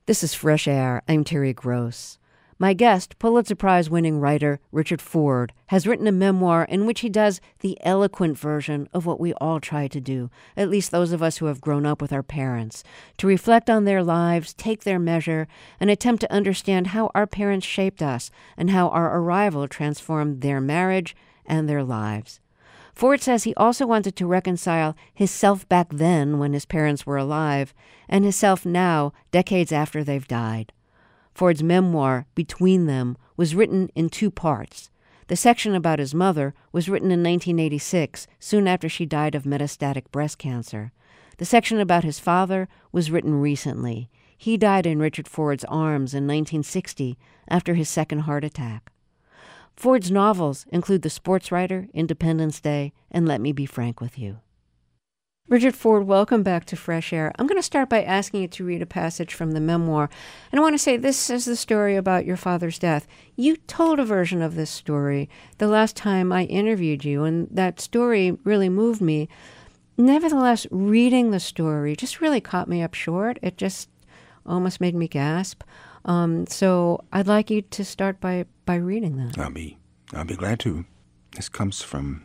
This is Fresh Air. I'm Terry Gross. My guest, Pulitzer Prize-winning writer Richard Ford, has written a memoir in which he does the eloquent version of what we all try to do, at least those of us who have grown up with our parents, to reflect on their lives, take their measure, and attempt to understand how our parents shaped us and how our arrival transformed their marriage and their lives. Ford says he also wanted to reconcile his self back then when his parents were alive and his self now, decades after they've died. Ford's memoir, Between Them, was written in two parts. The section about his mother was written in 1986, soon after she died of metastatic breast cancer. The section about his father was written recently. He died in Richard Ford's arms in 1960 after his second heart attack. Ford's novels include The Sports Writer, Independence Day, and Let Me Be Frank with You. Richard Ford, welcome back to Fresh Air. I'm going to start by asking you to read a passage from the memoir. And I want to say this is the story about your father's death. You told a version of this story the last time I interviewed you, and that story really moved me. Nevertheless, reading the story just really caught me up short. It just almost made me gasp. So I'd like you to start by reading that. I'll be glad to. This comes from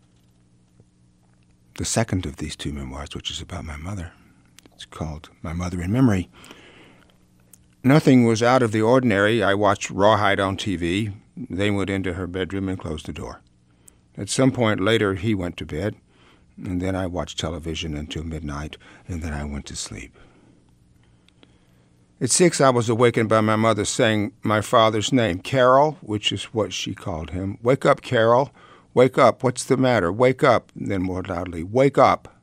the second of these two memoirs, which is about my mother. It's called My Mother in Memory. Nothing was out of the ordinary. I watched Rawhide on TV. They went into her bedroom and closed the door. At some point later, he went to bed, and then I watched television until midnight, and then I went to sleep. At 6, I was awakened by my mother saying my father's name, Carol, which is what she called him. "Wake up, Carol. Wake up. What's the matter? Wake up." And then more loudly, "Wake up."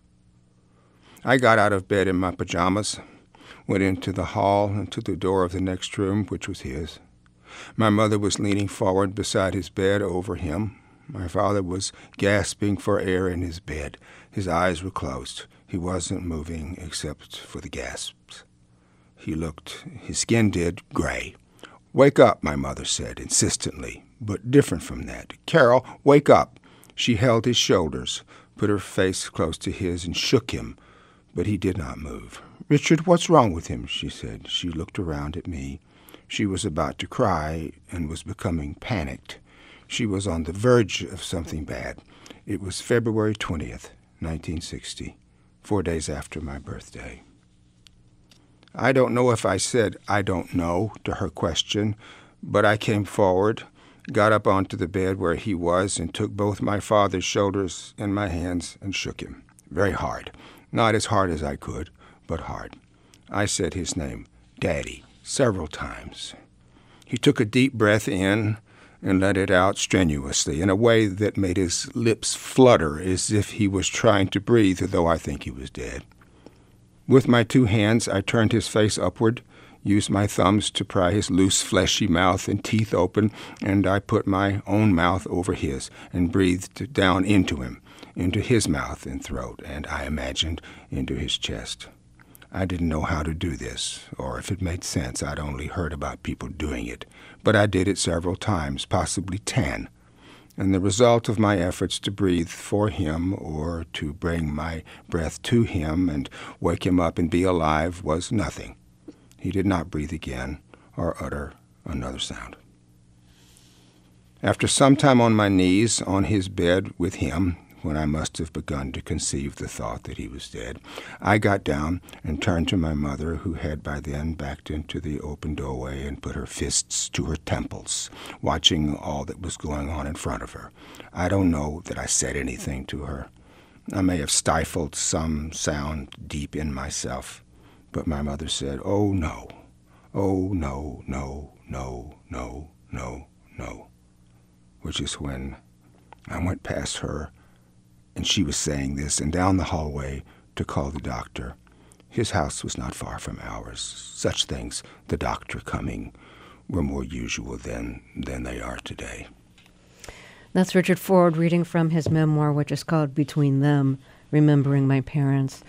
I got out of bed in my pajamas, went into the hall and to the door of the next room, which was his. My mother was leaning forward beside his bed over him. My father was gasping for air in his bed. His eyes were closed. He wasn't moving except for the gasps. He looked, his skin did, gray. "Wake up," my mother said, insistently, but different from that. "Carol, wake up." She held his shoulders, put her face close to his, and shook him, but he did not move. "Richard, what's wrong with him?" she said. She looked around at me. She was about to cry and was becoming panicked. She was on the verge of something bad. It was February 20th, 1960, 4 days after my birthday. I don't know if I said "I don't know" to her question, but I came forward, got up onto the bed where he was, and took both my father's shoulders in my hands and shook him. Very hard. Not as hard as I could, but hard. I said his name, Daddy, several times. He took a deep breath in and let it out strenuously in a way that made his lips flutter as if he was trying to breathe, though I think he was dead. With my two hands, I turned his face upward, used my thumbs to pry his loose, fleshy mouth and teeth open, and I put my own mouth over his and breathed down into him, into his mouth and throat, and I imagined into his chest. I didn't know how to do this, or if it made sense. I'd only heard about people doing it, but I did it several times, possibly 10. And the result of my efforts to breathe for him or to bring my breath to him and wake him up and be alive was nothing. He did not breathe again or utter another sound. After some time on my knees on his bed with him, when I must have begun to conceive the thought that he was dead, I got down and turned to my mother, who had by then backed into the open doorway and put her fists to her temples, watching all that was going on in front of her. I don't know that I said anything to her. I may have stifled some sound deep in myself, but my mother said, "Oh, no. Oh, no, no, no, no, no, no," which is when I went past her, and she was saying this, and down the hallway to call the doctor. His house was not far from ours. Such things, the doctor coming, were more usual then than they are today. That's Richard Ford reading from his memoir, which is called Between Them, Remembering My Parents.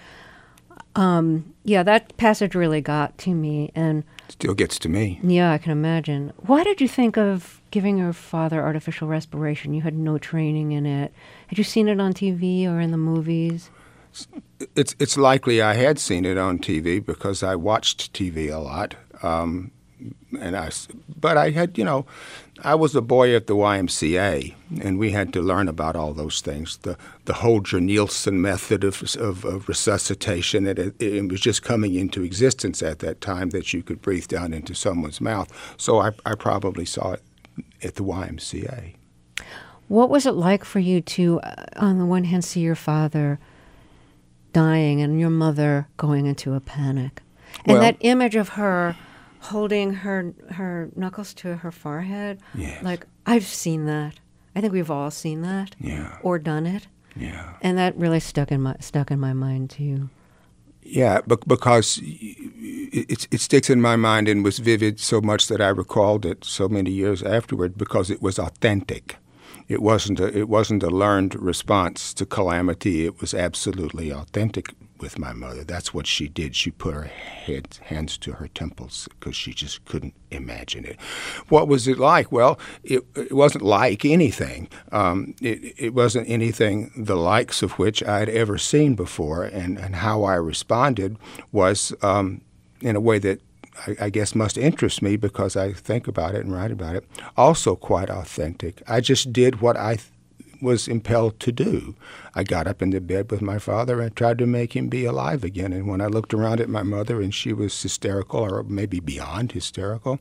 That passage really got to me. And still gets to me. Yeah, I can imagine. Why did you think of giving your father artificial respiration? You had no training in it. Had you seen it on TV or in the movies? It's likely I had seen it on TV because I watched TV a lot. But I had, I was a boy at the YMCA, and we had to learn about all those things. The Holger-Nielsen method of resuscitation, it was just coming into existence at that time that you could breathe down into someone's mouth. So I probably saw it at the YMCA. What was it like for you to, on the one hand, see your father dying and your mother going into a panic? And that image of her holding her knuckles to her forehead. Yes. Like, I've seen that. I think we've all seen that. Yeah. Or done it. Yeah. And that really stuck in my mind too. Yeah, because it sticks in my mind and was vivid so much that I recalled it so many years afterward because it was authentic. It wasn't a learned response to calamity. It was absolutely authentic with my mother. That's what she did. She put her hands to her temples because she just couldn't imagine it. What was it like? Well, it wasn't like anything. It wasn't anything the likes of which I'd ever seen before. And how I responded was in a way that I guess must interest me because I think about it and write about it, also quite authentic. I just did what I was impelled to do. I got up into bed with my father and tried to make him be alive again. And when I looked around at my mother and she was hysterical or maybe beyond hysterical,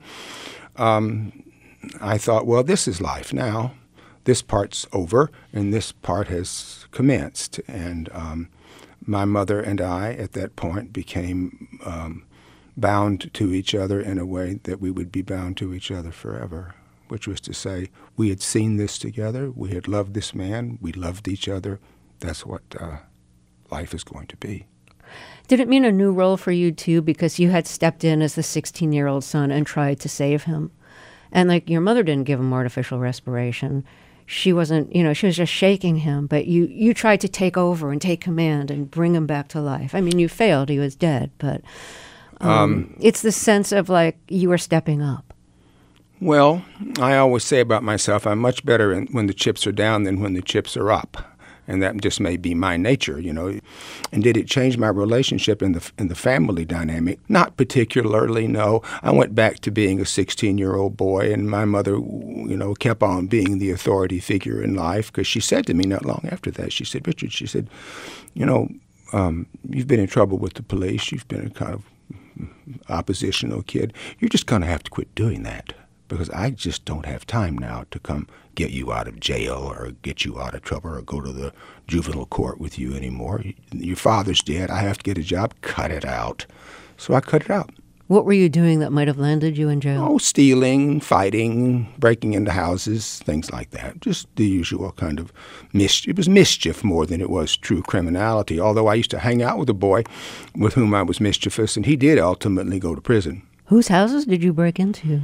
I thought, well, this is life now. This part's over and this part has commenced. And my mother and I at that point became bound to each other in a way that we would be bound to each other forever, which was to say we had seen this together, we had loved this man, we loved each other. That's what life is going to be. Did it mean a new role for you, too, because you had stepped in as the 16-year-old son and tried to save him? And, like, your mother didn't give him artificial respiration. She wasn't, she was just shaking him, but you tried to take over and take command and bring him back to life. I mean, you failed. He was dead, but it's the sense of, like, you were stepping up. Well, I always say about myself, I'm much better when the chips are down than when the chips are up. And that just may be my nature, And did it change my relationship in the family dynamic? Not particularly, no. I went back to being a 16-year-old boy, and my mother, kept on being the authority figure in life because she said to me not long after that, she said, Richard, she said, you've been in trouble with the police. You've been a kind of oppositional kid. You're just going to have to quit doing that because I just don't have time now to come get you out of jail or get you out of trouble or go to the juvenile court with you anymore. Your father's dead. I have to get a job. Cut it out. So I cut it out. What were you doing that might have landed you in jail? Oh, stealing, fighting, breaking into houses, things like that. Just the usual kind of mischief. It was mischief more than it was true criminality, although I used to hang out with a boy with whom I was mischievous, and he did ultimately go to prison. Whose houses did you break into?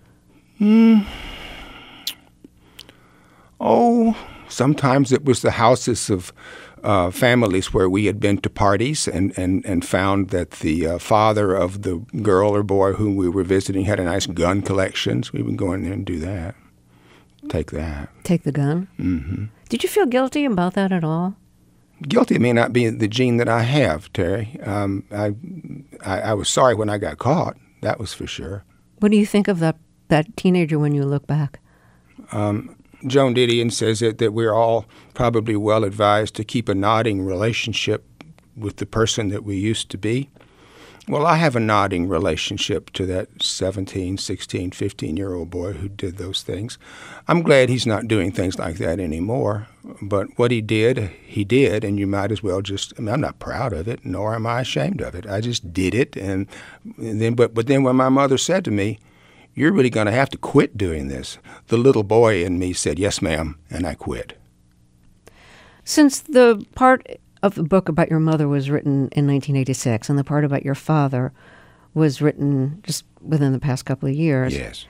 Oh, sometimes it was the houses of families where we had been to parties and found that the father of the girl or boy whom we were visiting had a nice gun collection. So we would go in there and do that. Take that. Take the gun? Mm-hmm. Did you feel guilty about that at all? Guilty may not be the gene that I have, Terry. I was sorry when I got caught. That was for sure. What do you think of that teenager when you look back? Joan Didion says that we're all probably well advised to keep a nodding relationship with the person that we used to be. Well, I have a nodding relationship to that 17, 16, 15-year-old boy who did those things. I'm glad he's not doing things like that anymore. But what he did, and you might as well I'm not proud of it, nor am I ashamed of it. I just did it. But then when my mother said to me, "You're really going to have to quit doing this," the little boy in me said, "Yes, ma'am," and I quit. Since the part of the book about your mother was written in 1986 and the part about your father was written just within the past couple of years. Yes.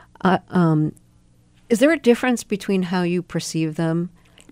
Is there a difference between how you perceive them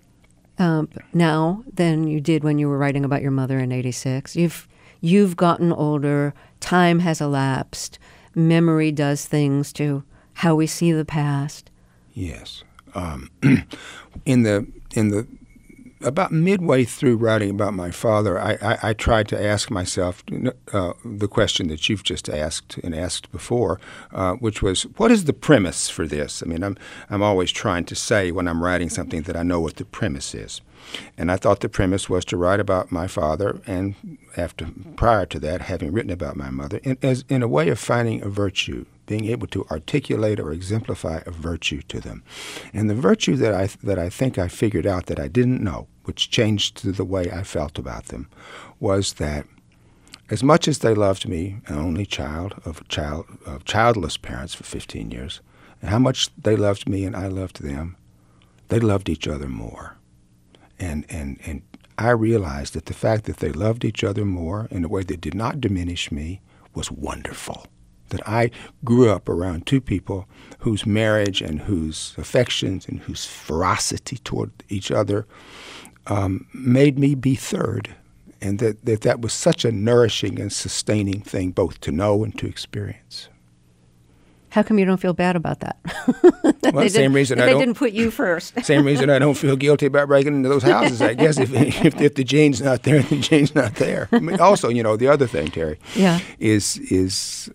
now than you did when you were writing about your mother in 86? You've gotten older, time has elapsed, memory does things to how we see the past. Yes. In the about midway through writing about my father, I tried to ask myself the question that you've just asked and asked before, which was, what is the premise for this? I mean, I'm always trying to say when I'm writing something that I know what the premise is. And I thought the premise was to write about my father, and prior to that, having written about my mother, in a way of finding a virtue, being able to articulate or exemplify a virtue to them. And the virtue that I think I figured out that I didn't know, which changed the way I felt about them, was that as much as they loved me, an only child of childless parents for 15 years, and how much they loved me and I loved them, they loved each other more. And I realized that the fact that they loved each other more in a way that did not diminish me was wonderful. That I grew up around two people whose marriage and whose affections and whose ferocity toward each other made me be third, and that was such a nourishing and sustaining thing both to know and to experience. How come you don't feel bad about that? Well, same reason they didn't put you first. Same reason I don't feel guilty about breaking into those houses, I guess. If the gene's not there, the gene's not there. I mean, also, the other thing, Terry, is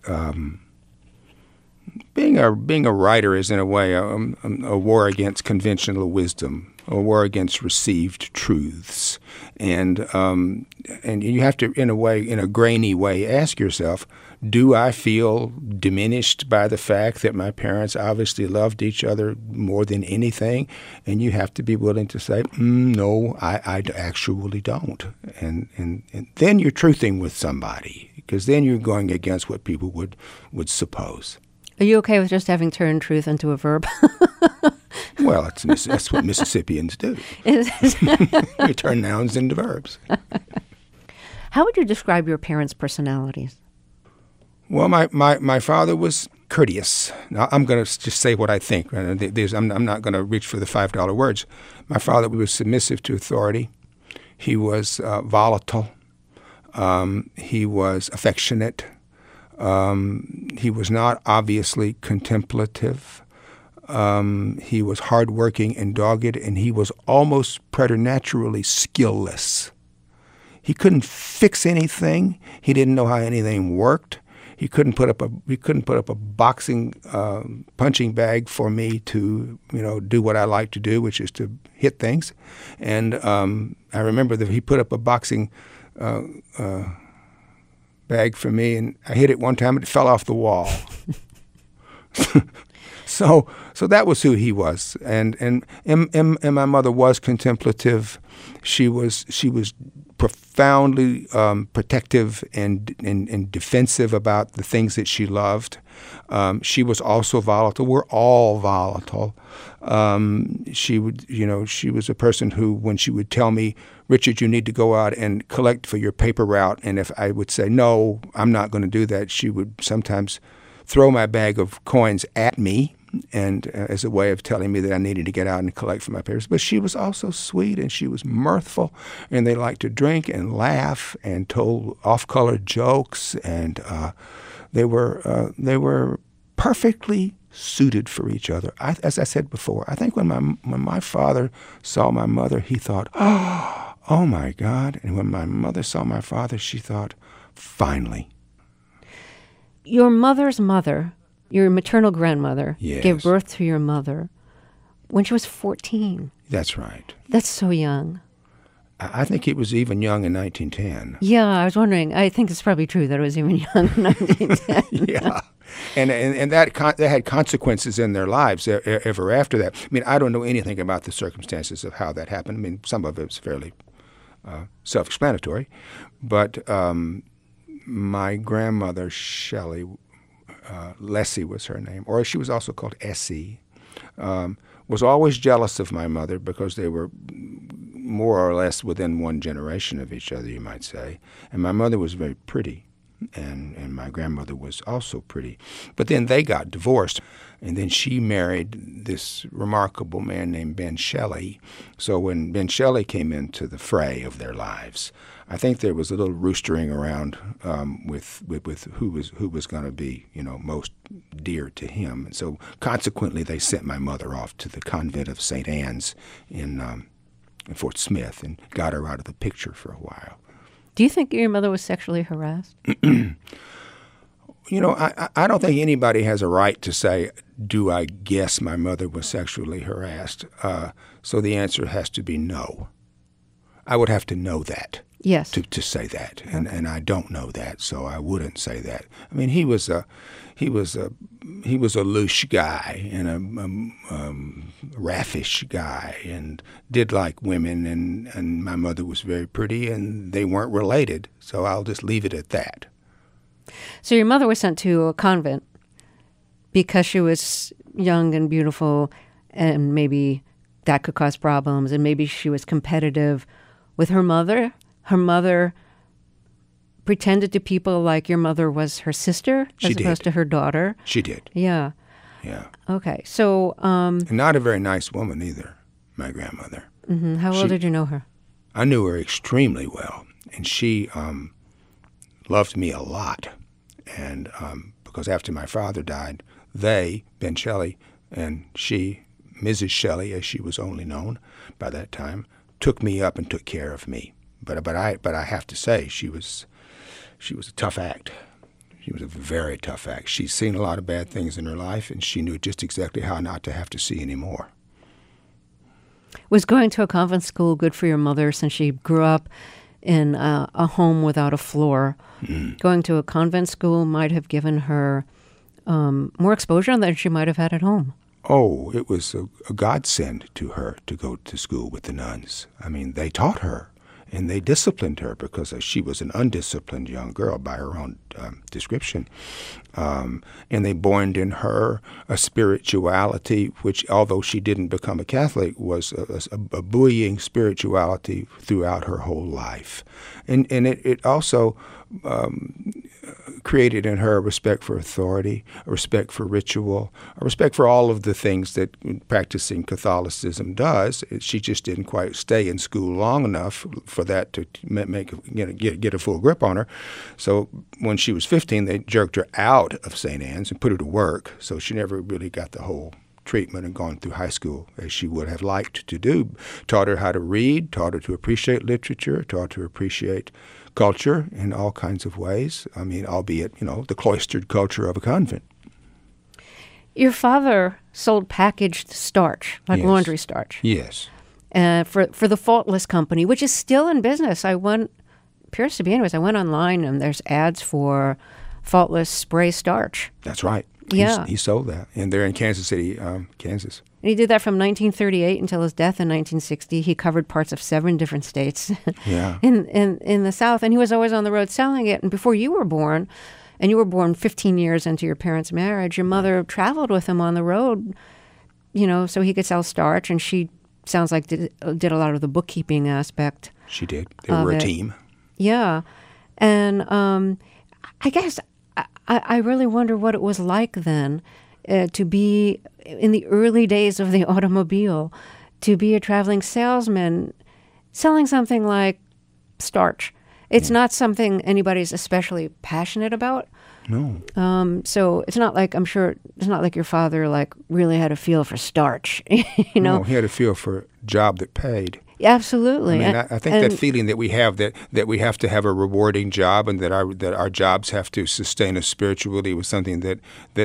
being a writer is in a way a war against conventional wisdom, a war against received truths, and you have to, in a grainy way, ask yourself, do I feel diminished by the fact that my parents obviously loved each other more than anything? And you have to be willing to say, no, I actually don't. And then you're truthing with somebody, because then you're going against what people would suppose. Are you okay with just having turned truth into a verb? Well, that's what Mississippians do. You turn nouns into verbs. How would you describe your parents' personalities? Well, my father was courteous. Now, I'm going to just say what I think. I'm not going to reach for the $5 words. My father was submissive to authority. He was volatile. He was affectionate. He was not obviously contemplative. He was hardworking and dogged, and he was almost preternaturally skillless. He couldn't fix anything. He didn't know how anything worked. He couldn't put up a boxing punching bag for me to do what I like to do, which is to hit things. And I remember that he put up a boxing bag for me, and I hit it one time and it fell off the wall. So that was who he was, and my mother was contemplative. She was profoundly protective and defensive about the things that she loved. She was also volatile. We're all volatile. She was a person who, when she would tell me, Richard, you need to go out and collect for your paper route, and if I would say, no, I'm not going to do that, she would sometimes throw my bag of coins at me, and as a way of telling me that I needed to get out and collect for my papers. But she was also sweet, and she was mirthful, and they liked to drink and laugh and told off-color jokes, and they were perfectly suited for each other. As I said before, I think when my father saw my mother, he thought, oh my God. And when my mother saw my father, she thought, finally. Your mother's mother, your maternal grandmother, yes, gave birth to your mother when she was 14. That's right. That's so young. I think it was even young in 1910. Yeah, I was wondering. I think it's probably true that it was even young in 1910. Yeah. And that had consequences in their lives ever after that. I mean, I don't know anything about the circumstances of how that happened. I mean, some of it's fairly self-explanatory. But my grandmother, Shelley, Lessie was her name, or she was also called Essie, was always jealous of my mother because they were more or less within one generation of each other, you might say. And my mother was very pretty, and my grandmother was also pretty. But then they got divorced, and then she married this remarkable man named Ben Shelley. So when Ben Shelley came into the fray of their lives, I think there was a little roostering around with who was going to be, most dear to him. And so consequently, they sent my mother off to the convent of St. Anne's in in Fort Smith, and got her out of the picture for a while. Do you think your mother was sexually harassed? You know, I don't think anybody has a right to say, do I guess my mother was sexually harassed? So the answer has to be no. I would have to know that. Yes. To say that, and I don't know that, so I wouldn't say that. I mean, he was a loose guy and a raffish guy, and did like women, and my mother was very pretty, and they weren't related. So I'll just leave it at that. So your mother was sent to a convent because she was young and beautiful, and maybe that could cause problems, and maybe she was competitive with her mother. Her mother pretended to people like your mother was her sister as opposed to her daughter. She did. Yeah. Yeah. Okay. So... and not a very nice woman either, my grandmother. Mm-hmm. How well did you know her? I knew her extremely well, and she loved me a lot. And because after my father died, they, Ben Shelley, and she, Mrs. Shelley, as she was only known by that time, took me up and took care of me. But I have to say, she was a tough act. She was a very tough act. She's seen a lot of bad things in her life, and she knew just exactly how not to have to see any more. Was going to a convent school good for your mother, since she grew up in a home without a floor? Mm. Going to a convent school might have given her more exposure than she might have had at home. Oh, it was a godsend to her to go to school with the nuns. I mean, they taught her, and they disciplined her because she was an undisciplined young girl by her own description. And they borned in her a spirituality which, although she didn't become a Catholic, was a buoying spirituality throughout her whole life. And it also created in her a respect for authority, a respect for ritual, a respect for all of the things that practicing Catholicism does. She just didn't quite stay in school long enough for that to get a full grip on her. So when she was 15, they jerked her out of St. Anne's and put her to work. So she never really got the whole treatment and gone through high school as she would have liked to do. Taught her how to read, taught her to appreciate literature, taught her to appreciate culture in all kinds of ways. I mean, albeit, the cloistered culture of a convent. Your father sold packaged starch, like laundry starch. Yes. For the Faultless Company, which is still in business. Appears to be anyways. I went online and there's ads for Faultless spray starch. That's right. Yeah. He sold that. And they're in Kansas City, Kansas. And he did that from 1938 until his death in 1960. He covered parts of 7 different states in the South. And he was always on the road selling it. And before you were born, and you were born 15 years into your parents' marriage, your mother traveled with him on the road, so he could sell starch. And she sounds like did a lot of the bookkeeping aspect. She did. They were a team. Yeah. And I guess I really wonder what it was like then to be in the early days of the automobile, to be a traveling salesman selling something like starch. It's not something anybody's especially passionate about. No. So it's not like, I'm sure, it's not like your father really had a feel for starch, No, he had a feel for a job that paid. Absolutely. I mean, I think that feeling that we have that we have to have a rewarding job and that our jobs have to sustain us spiritually was something that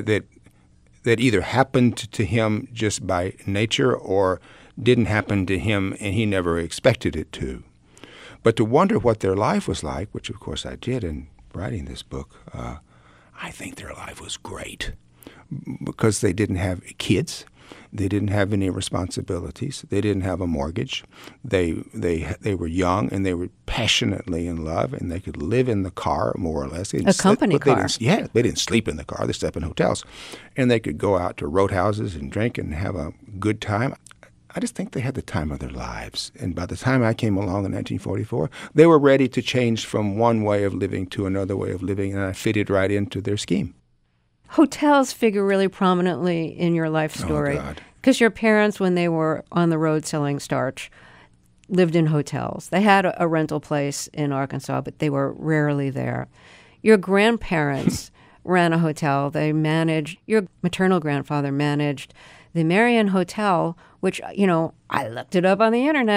either happened to him just by nature or didn't happen to him and he never expected it to. But to wonder what their life was like, which of course I did in writing this book, I think their life was great because they didn't have kids. They didn't have any responsibilities. They didn't have a mortgage. They were young and they were passionately in love, and they could live in the car more or less. A company car. They didn't sleep in the car. They slept in hotels, and they could go out to roadhouses and drink and have a good time. I just think they had the time of their lives. And by the time I came along in 1944, they were ready to change from one way of living to another way of living, and I fitted right into their scheme. Hotels figure really prominently in your life story. Oh, God. Because your parents, when they were on the road selling starch, lived in hotels. They had a rental place in Arkansas, but they were rarely there. Your grandparents ran a hotel. Your maternal grandfather managed the Marion Hotel, which, I looked it up on the internet.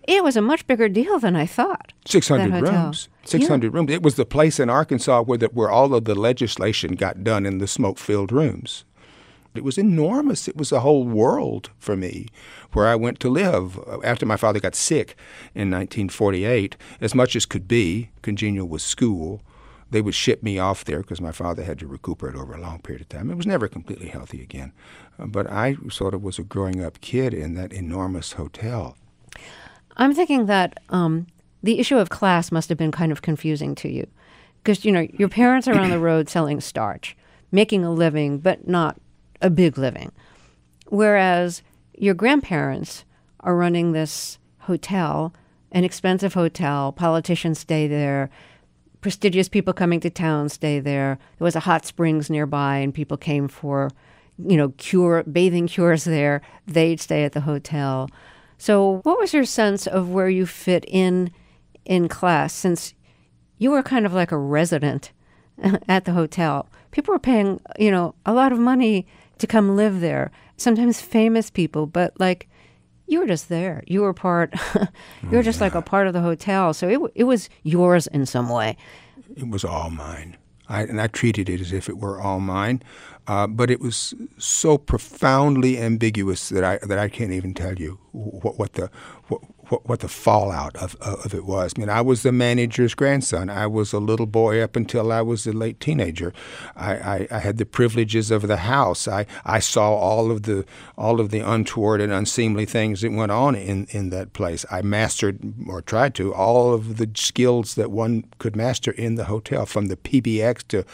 It was a much bigger deal than I thought. 600 that hotel. rooms. 600 rooms. It was the place in Arkansas where all of the legislation got done in the smoke-filled rooms. It was enormous. It was a whole world for me where I went to live. After my father got sick in 1948, as much as could be, congenial with school, they would ship me off there because my father had to recuperate over a long period of time. It was never completely healthy again. But I sort of was a growing-up kid in that enormous hotel. I'm thinking that the issue of class must have been kind of confusing to you because, your parents are on the road selling starch, making a living, but not a big living. Whereas your grandparents are running this hotel, an expensive hotel, politicians stay there, prestigious people coming to town stay there. There was a hot springs nearby and people came for, bathing cures there. They'd stay at the hotel. So what was your sense of where you fit in class, since you were kind of like a resident at the hotel? People were paying, a lot of money to come live there, sometimes famous people, but you were just there. You were you were just like a part of the hotel. So it was yours in some way. It was all mine. I treated it as if it were all mine, but it was so profoundly ambiguous that I can't even tell you what the fallout of it was. I mean, I was the manager's grandson. I was a little boy up until I was a late teenager. I had the privileges of the house. I saw all of the untoward and unseemly things that went on in that place. I mastered, or tried to, all of the skills that one could master in the hotel, from the PBX to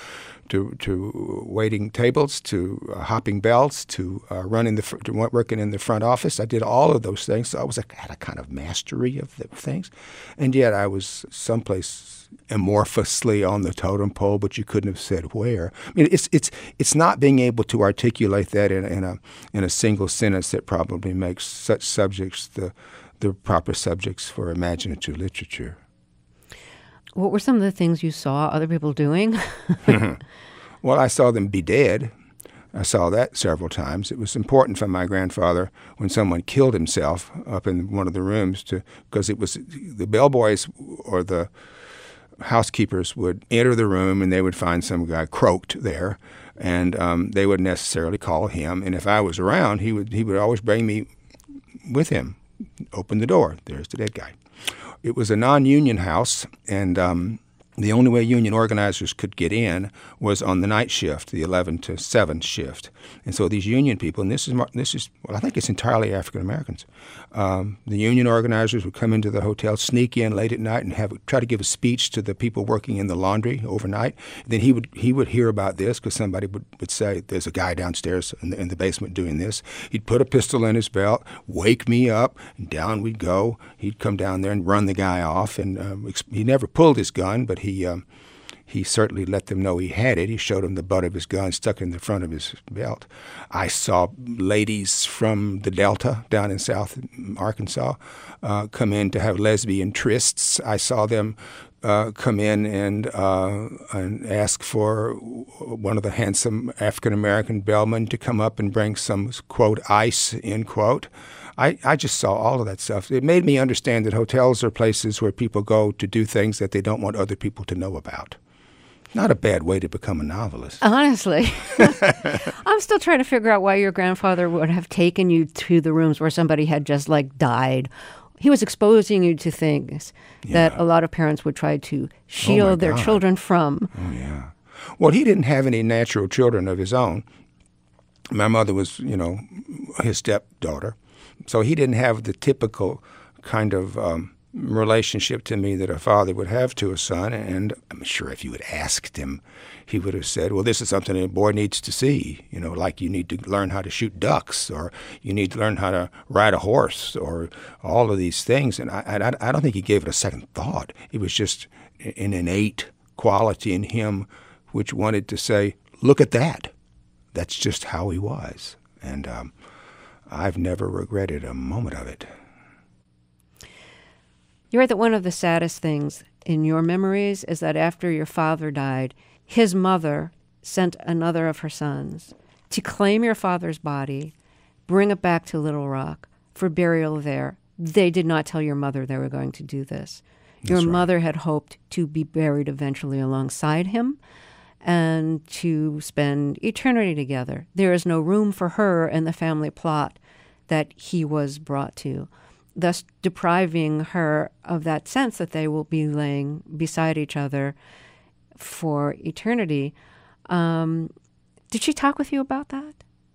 waiting tables, to hopping belts, to working in the front office. I did all of those things. So I had a kind of mastery of the things, and yet I was someplace amorphously on the totem pole, but you couldn't have said where. I mean, it's not being able to articulate that in a single sentence that probably makes such subjects the proper subjects for imaginative literature. What were some of the things you saw other people doing? Well, I saw them be dead. I saw that several times. It was important for my grandfather when someone killed himself up in one of the rooms because it was the bellboys or the housekeepers would enter the room and they would find some guy croaked there, and they wouldn't necessarily call him. And if I was around, he would always bring me with him. Open the door. There's the dead guy. It was a non-union house, and the only way union organizers could get in was on the night shift, the 11 to 7 shift. And so these union people, and this is I think it's entirely African Americans. The union organizers would come into the hotel, sneak in late at night, and try to give a speech to the people working in the laundry overnight. Then he would hear about this because somebody would say, "There's a guy downstairs in the basement doing this." He'd put a pistol in his belt, wake me up, and down we'd go. He'd come down there and run the guy off, and he never pulled his gun, but he certainly let them know he had it. He showed them the butt of his gun stuck in the front of his belt. I saw ladies from the Delta down in South Arkansas come in to have lesbian trysts. I saw them come in and ask for one of the handsome African-American bellmen to come up and bring some, quote, ice, end quote. I just saw all of that stuff. It made me understand that hotels are places where people go to do things that they don't want other people to know about. Not a bad way to become a novelist. Honestly. I'm still trying to figure out why your grandfather would have taken you to the rooms where somebody had just died. He was exposing you to things that a lot of parents would try to shield their children from. Oh, yeah. Well, he didn't have any natural children of his own. My mother was, his stepdaughter. So he didn't have the typical kind of relationship to me that a father would have to a son. And I'm sure if you had asked him, he would have said, well, this is something a boy needs to see, like you need to learn how to shoot ducks, or you need to learn how to ride a horse, or all of these things. And I don't think he gave it a second thought. It was just an innate quality in him which wanted to say, look at that. That's just how he was. And I've never regretted a moment of it. You're right that one of the saddest things in your memories is that after your father died, his mother sent another of her sons to claim your father's body, bring it back to Little Rock for burial there, they did not tell your mother they were going to do this. Your That's right. mother had hoped to be buried eventually alongside him and to spend eternity together. There is no room for her in the family plot that he was brought to, thus depriving her of that sense that they will be laying beside each other for eternity. Did she talk with you about that?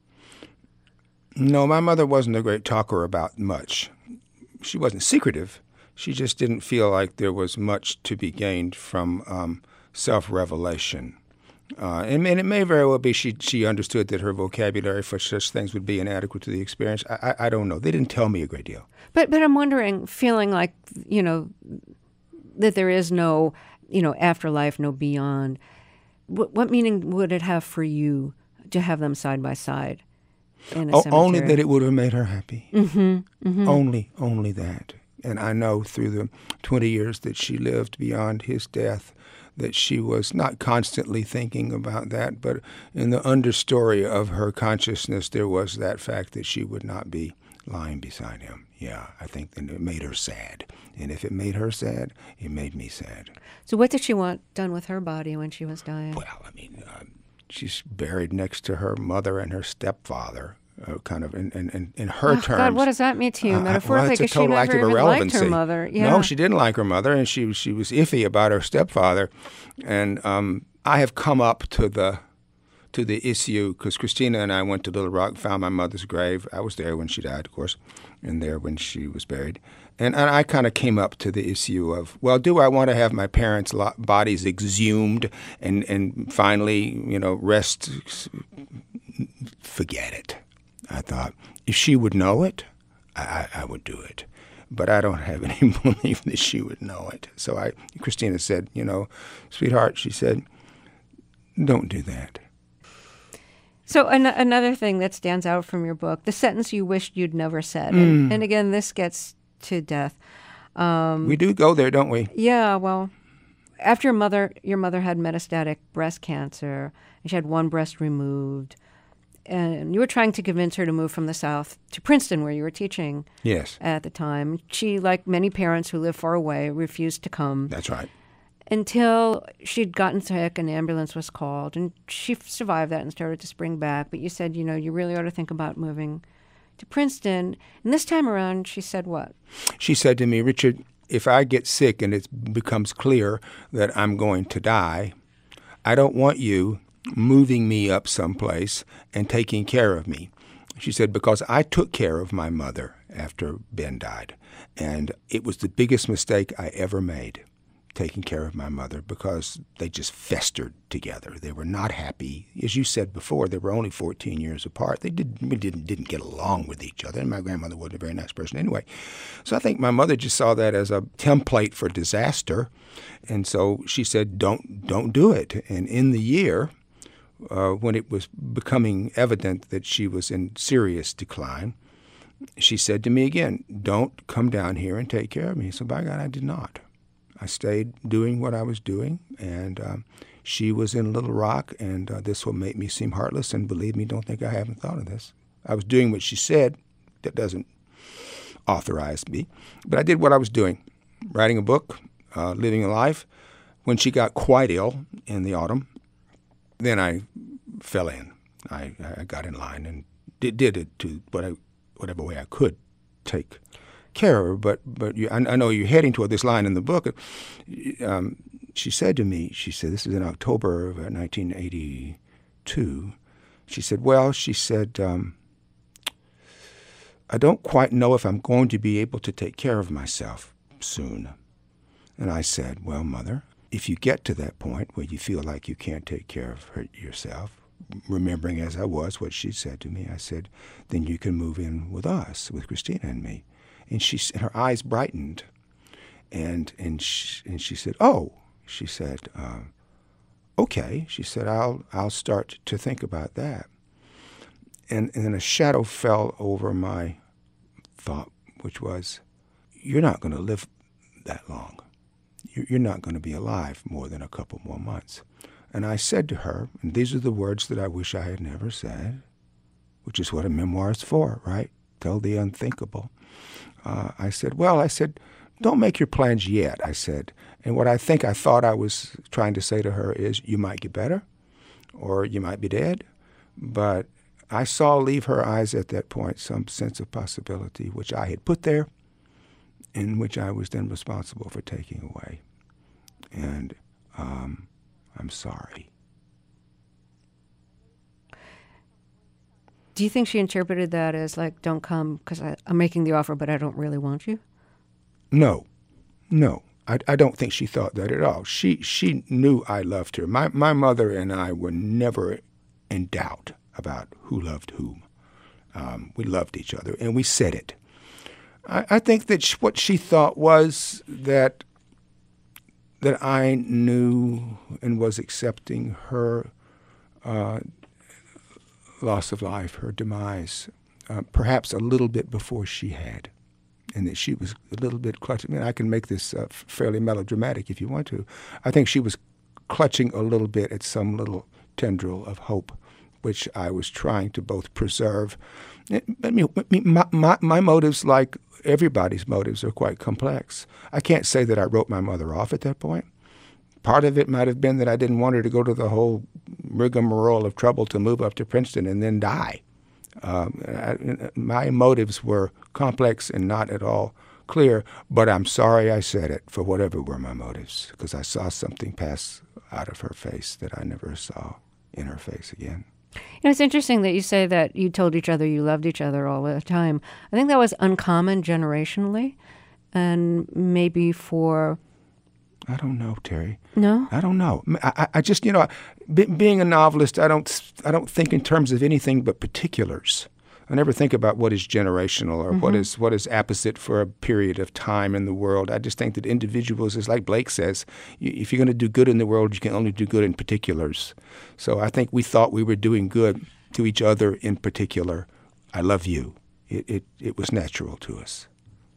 No, my mother wasn't a great talker about much. She wasn't secretive. She just didn't feel like there was much to be gained from self-revelation. And it may very well be she understood that her vocabulary for such things would be inadequate to the experience. I don't know. They didn't tell me a great deal. But I'm wondering, feeling like, that there is no, afterlife, no beyond, what meaning would it have for you to have them side by side in a cemetery? Only that it would have made her happy. Mm-hmm, mm-hmm. Only that. And I know through the 20 years that she lived beyond his death that she was not constantly thinking about that, but in the understory of her consciousness there was that fact that she would not be lying beside him. Yeah, I think that it made her sad. And if it made her sad, it made me sad. So what did she want done with her body when she was dying? Well, she's buried next to her mother and her stepfather, kind of in her terms. God, what does that mean to you metaphorically? Well, it's a total act of even irrelevancy. Liked her mother. Yeah. No, she didn't like her mother, and she was iffy about her stepfather. And I have come up to the issue because Christina and I went to Little Rock, found my mother's grave. I was there when she died, of course, and there when she was buried. And I kind of came up to the issue of, well, do I want to have my parents' bodies exhumed and finally, rest? Forget it. I thought, if she would know it, I would do it. But I don't have any belief that she would know it. So Christina said, sweetheart, she said, don't do that. So another thing that stands out from your book, the sentence you wished you'd never said. And again, this gets to death. We do go there, don't we? Yeah, well, after your mother had metastatic breast cancer, and she had one breast removed, and you were trying to convince her to move from the South to Princeton, where you were teaching. Yes. At the time. She, like many parents who live far away, refused to come. That's right. Until she'd gotten sick, an ambulance was called, and she survived that and started to spring back. But you said, you really ought to think about moving to Princeton. And this time around, she said what? She said to me, Richard, if I get sick and it becomes clear that I'm going to die, I don't want you moving me up someplace and taking care of me. She said, because I took care of my mother after Ben died, and it was the biggest mistake I ever made, taking care of my mother, because they just festered together. They were not happy. As you said before, they were only 14 years apart. They didn't get along with each other, and my grandmother wasn't a very nice person anyway. So I think my mother just saw that as a template for disaster, and so she said, don't do it. And in the year, when it was becoming evident that she was in serious decline, she said to me again, don't come down here and take care of me. So by God, I did not. I stayed doing what I was doing, and she was in Little Rock, and this will make me seem heartless, and believe me, don't think I haven't thought of this. I was doing what she said. That doesn't authorize me, but I did what I was doing, writing a book, living a life. When she got quite ill in the autumn, then I fell in. I got in line and did it to whatever way I could take care of her. But I know you're heading toward this line in the book. She said to me, this is in October of 1982, she said, I don't quite know if I'm going to be able to take care of myself soon. And I said, well, Mother, if you get to that point where you feel like you can't take care of yourself, remembering as I was what she said to me, I said, then you can move in with us, with Christina and me. And her eyes brightened, and she said, "Oh," she said, "Okay." She said, "I'll start to think about that." And then a shadow fell over my thought, which was, "You're not going to live that long. You're not going to be alive more than a couple more months." And I said to her, and these are the words that I wish I had never said, which is what a memoir is for, right? unethical, the unthinkable. I said, don't make your plans yet, I said. And what I thought I was trying to say to her is, you might get better, or you might be dead. But I saw leave her eyes at that point some sense of possibility, which I had put there, and which I was then responsible for taking away. And I'm sorry. Do you think she interpreted that as like, don't come because I'm making the offer, but I don't really want you? No. I don't think she thought that at all. She knew I loved her. My mother and I were never in doubt about who loved whom. We loved each other, and we said it. I think that what she thought was that I knew and was accepting her loss of life, her demise, perhaps a little bit before she had, and that she was a little bit clutching. I mean, I can make this fairly melodramatic if you want to. I think she was clutching a little bit at some little tendril of hope, which I was trying to both preserve. I mean, my motives, like everybody's motives, are quite complex. I can't say that I wrote my mother off at that point. Part of it might have been that I didn't want her to go to the whole rigmarole of trouble to move up to Princeton and then die. My motives were complex and not at all clear, but I'm sorry I said it, for whatever were my motives, because I saw something pass out of her face that I never saw in her face again. You know, it's interesting that you say that you told each other you loved each other all the time. I think that was uncommon generationally, and maybe for... I don't know, Terry. No? I don't know. I just, being a novelist, I don't think in terms of anything but particulars. I never think about what is generational or what is apposite for a period of time in the world. I just think that individuals, is like Blake says, if you're going to do good in the world, you can only do good in particulars. So I think we thought we were doing good to each other in particular. I love you. It was natural to us.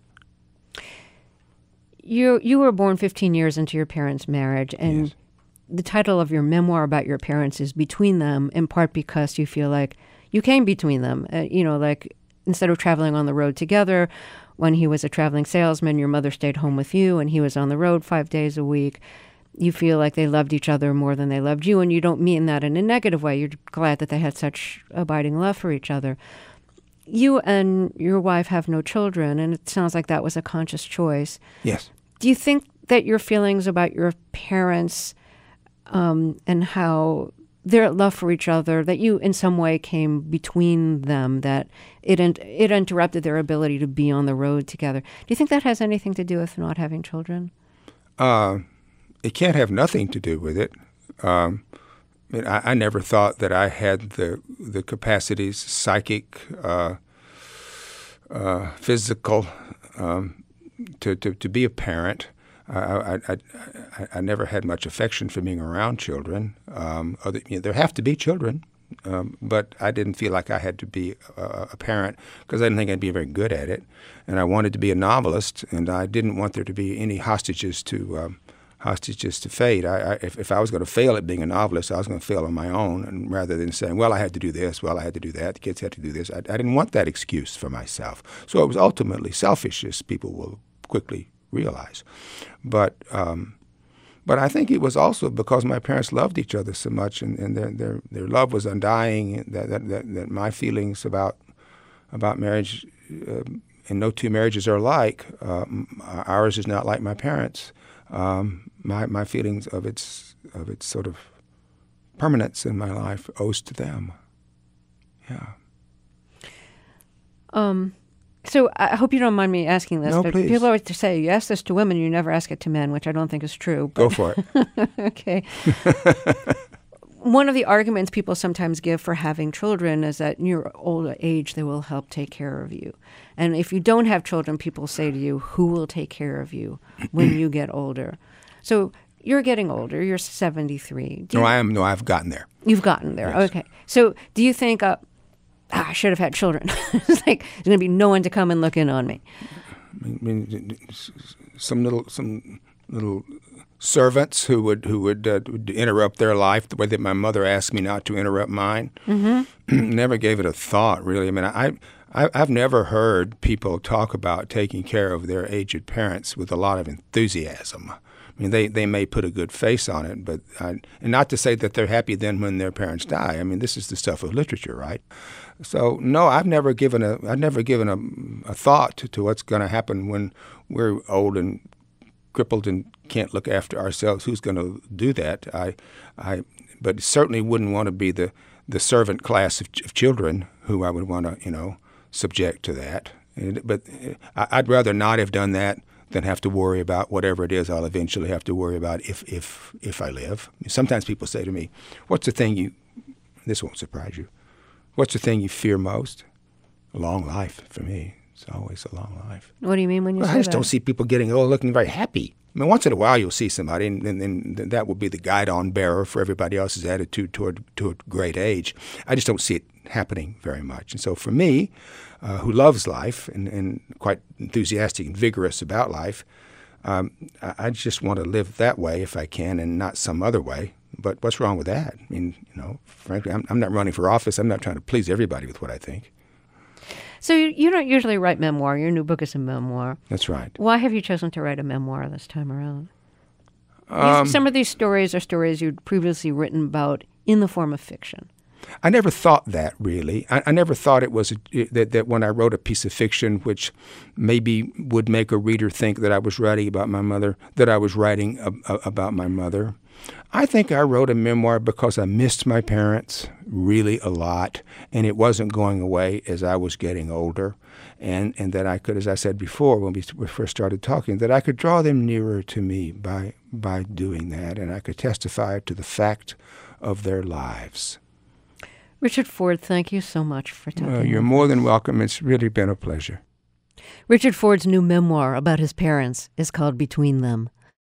You were born 15 years into your parents' marriage, and yes. The title of your memoir about your parents is Between Them, in part because you feel like you came between them. Like instead of traveling on the road together, when he was a traveling salesman, your mother stayed home with you, and he was on the road 5 days a week. You feel like they loved each other more than they loved you, and you don't mean that in a negative way. You're glad that they had such abiding love for each other. You and your wife have no children, and it sounds like that was a conscious choice. Yes. Do you think that your feelings about your parents and how their love for each other, that you in some way came between them, that it interrupted their ability to be on the road together? Do you think that has anything to do with not having children? It can't have nothing to do with it. I never thought that I had the capacities, psychic, physical, to be a parent. I never had much affection for being around children. There have to be children, but I didn't feel like I had to be a parent because I didn't think I'd be very good at it. And I wanted to be a novelist, and I didn't want there to be any hostages to fate. If I was going to fail at being a novelist, I was going to fail on my own, and rather than saying, well, I had to do this, well, I had to do that, the kids had to do this, I didn't want that excuse for myself. So it was ultimately selfish, as people will quickly realize. But I think it was also because my parents loved each other so much, and their love was undying, that my feelings about marriage, and no two marriages are alike. Ours is not like my parents'. My feelings of its sort of permanence in my life owes to them. Yeah. So I hope you don't mind me asking this. No, but please. People always say you ask this to women, you never ask it to men, which I don't think is true. But go for it. Okay. One of the arguments people sometimes give for having children is that in your older age, they will help take care of you. And if you don't have children, people say to you, who will take care of you when you get older? So you're getting older. You're 73. I've gotten there. You've gotten there. Yes. Okay. So do you think, I should have had children? It's like there's going to be no one to come and look in on me. I mean, some little servants who would interrupt their life the way that my mother asked me not to interrupt mine. Mm-hmm. Never gave it a thought, really. I mean, I've never heard people talk about taking care of their aged parents with a lot of enthusiasm. I mean, they may put a good face on it, but and not to say that they're happy then when their parents die. I mean, this is the stuff of literature, right? So no, I've never given a thought to what's going to happen when we're old and crippled and can't look after ourselves. Who's going to do that? But certainly wouldn't want to be the servant class of children who I would want to, subject to that. But I'd rather not have done that than have to worry about whatever it is I'll eventually have to worry about if I live. Sometimes people say to me, "What's the thing this won't surprise you, what's the thing you fear most?" A long life for me. It's always a long life. What do you mean when you say that? I just don't see people getting old looking very happy. I mean, once in a while you'll see somebody, and that will be the guide-on bearer for everybody else's attitude toward great age. I just don't see it happening very much. And so for me, who loves life and quite enthusiastic and vigorous about life, I just want to live that way if I can and not some other way. But what's wrong with that? I mean, frankly, I'm not running for office. I'm not trying to please everybody with what I think. So you don't usually write memoir. Your new book is a memoir. That's right. Why have you chosen to write a memoir this time around? Some of these stories are stories you'd previously written about in the form of fiction. I never thought that, really. I never thought it was that when I wrote a piece of fiction which maybe would make a reader think that I was writing about my mother, that I was writing about my mother. I think I wrote a memoir because I missed my parents really a lot, and it wasn't going away as I was getting older, and that I could, as I said before when we first started talking, that I could draw them nearer to me by doing that, and I could testify to the fact of their lives. Richard Ford, thank you so much for talking. You're more than welcome. It's really been a pleasure. Richard Ford's new memoir about his parents is called Between Them.